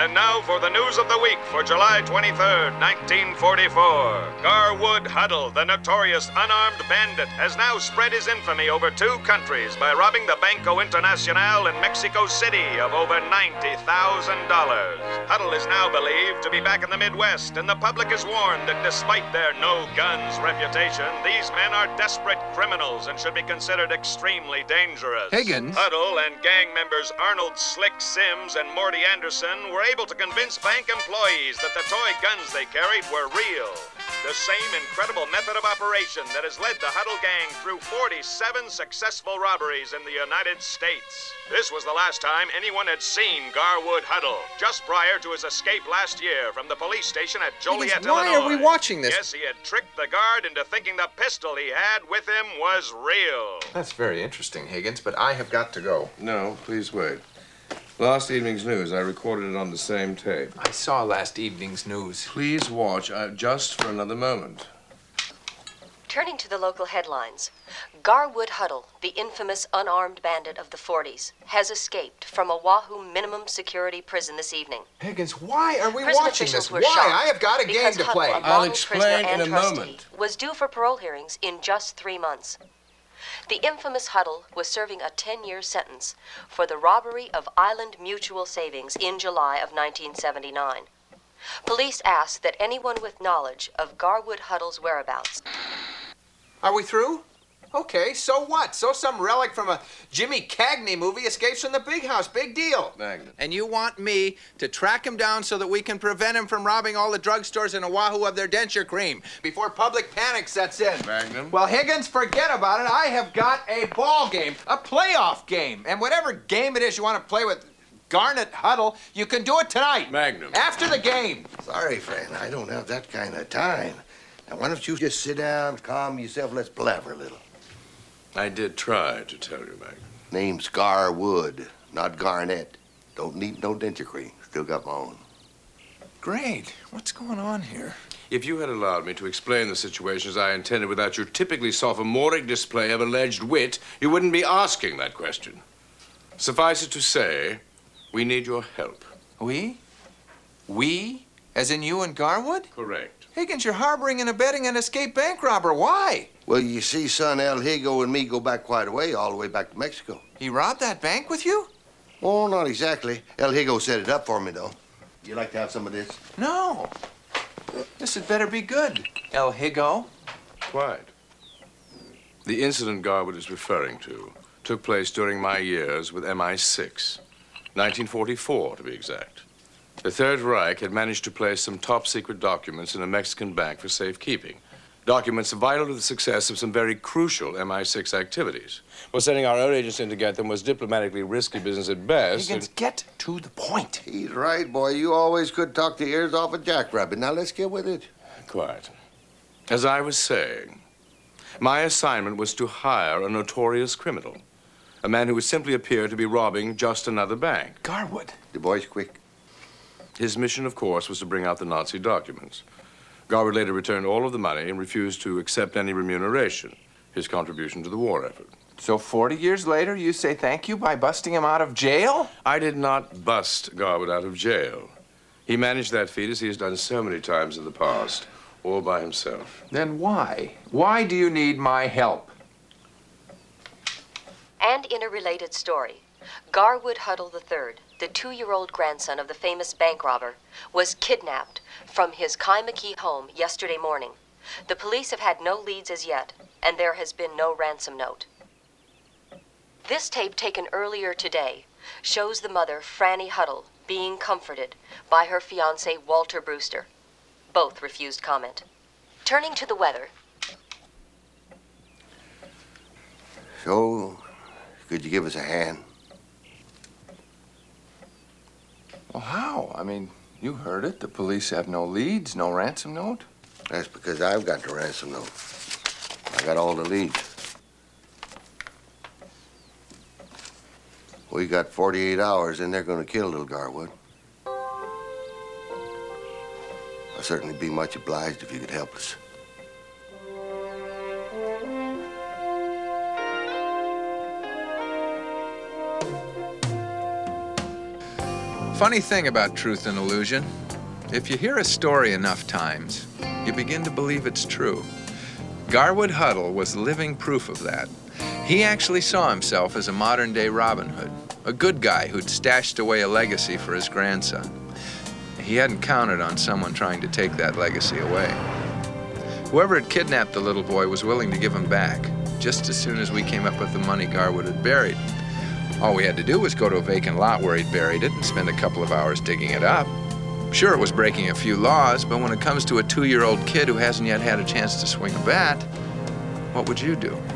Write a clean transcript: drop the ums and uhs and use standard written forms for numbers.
And now for the news of the week for July 23rd, 1944. Garwood Huddle, the notorious unarmed bandit, has now spread his infamy over 2 countries by robbing the Banco Internacional in Mexico City of over $90,000. Huddle is now believed to be back in the Midwest, and the public is warned that despite their no-guns reputation, these men are desperate criminals and should be considered extremely dangerous. Higgins? Huddle and gang members Arnold Slick Sims and Morty Anderson were able to convince bank employees that the toy guns they carried were real. The same incredible method of operation that has led the Huddle gang through 47 successful robberies in the United States. This was the last time anyone had seen Garwood Huddle, just prior to his escape last year from the police station at Joliet, Why Illinois. are we watching this? Yes, he had tricked the guard into thinking the pistol he had with him was real. That's very interesting, Higgins, but I have got to go. No, please wait. Last evening's news, I recorded it on the same tape. I saw last evening's news. Please watch just for another moment. Turning to the local headlines, Garwood Huddle, the infamous unarmed bandit of the 40s, has escaped from a Wahoo minimum security prison this evening. Higgins, why are we Prison watching officials this? were Why? shocked I have got a game because to Huddle, play. a I'll longing explain prisoner in and a trustee, moment. was due for parole hearings in just 3 months. The infamous Huddle was serving a 10-year sentence for the robbery of Island Mutual Savings in July of 1979. Police asked that anyone with knowledge of Garwood Huddle's whereabouts. Are we through? Okay, so what? So some relic from a Jimmy Cagney movie escapes from the big house. Big deal. Magnum. And you want me to track him down so that we can prevent him from robbing all the drugstores in Oahu of their denture cream before public panic sets in. Magnum. Well, Higgins, forget about it. I have got a ball game, a playoff game. And whatever game it is you want to play with Garnet Huddle, you can do it tonight. Magnum. After the game. Sorry, friend, I don't have that kind of time. Now, why don't you just sit down, calm yourself, let's palaver a little. I did try to tell you, Magnum. Name's Garwood, not Garnett. Don't need no denture cream. Still got my own. Great. What's going on here? If you had allowed me to explain the situation as I intended without your typically sophomoric display of alleged wit, you wouldn't be asking that question. Suffice it to say, we need your help. We? We? As in you and Garwood? Correct. Higgins, you're harboring and abetting an escaped bank robber. Why? Well, you see, son, El Higo and me go back quite a way, all the way back to Mexico. He robbed that bank with you? Oh, not exactly. El Higo set it up for me, though. You like to have some of this? No. This had better be good, El Higo. Quite. The incident Garwood is referring to took place during my years with MI6, 1944 to be exact. The Third Reich had managed to place some top-secret documents in a Mexican bank for safekeeping. Documents vital to the success of some very crucial MI6 activities. Well, sending our own agents in to get them was diplomatically risky business at best. Higgins, get to the point. He's right, boy. You always could talk the ears off a jackrabbit. Now, let's get with it. Quite. As I was saying, my assignment was to hire a notorious criminal. A man who would simply appear to be robbing just another bank. Garwood. The boy's quick. His mission, of course, was to bring out the Nazi documents. Garwood later returned all of the money and refused to accept any remuneration, his contribution to the war effort. So 40 years later, you say thank you by busting him out of jail? I did not bust Garwood out of jail. He managed that feat as he has done so many times in the past, all by himself. Then why? Why do you need my help? And in a related story, Garwood Huddle III, the 2-year-old grandson of the famous bank robber, was kidnapped from his Kaimaki home yesterday morning. The police have had no leads as yet, and there has been no ransom note. This tape taken earlier today shows the mother, Franny Huddle, being comforted by her fiancé, Walter Brewster. Both refused comment. Turning to the weather. So, could you give us a hand? Well, how? I mean, you heard it. The police have no leads, no ransom note. That's because I've got the ransom note. I got all the leads. We got 48 hours, and they're going to kill little Garwood. I'd certainly be much obliged if you could help us. funny thing about truth and illusion. If you hear a story enough times, you begin to believe it's true. Garwood Huddle was living proof of that. He actually saw himself as a modern-day Robin Hood, a good guy who'd stashed away a legacy for his grandson. He hadn't counted on someone trying to take that legacy away. Whoever had kidnapped the little boy was willing to give him back, just as soon as we came up with the money Garwood had buried. All we had to do was go to a vacant lot where he'd buried it and spend a couple of hours digging it up. Sure, it was breaking a few laws, but when it comes to a 2-year-old kid who hasn't yet had a chance to swing a bat, what would you do?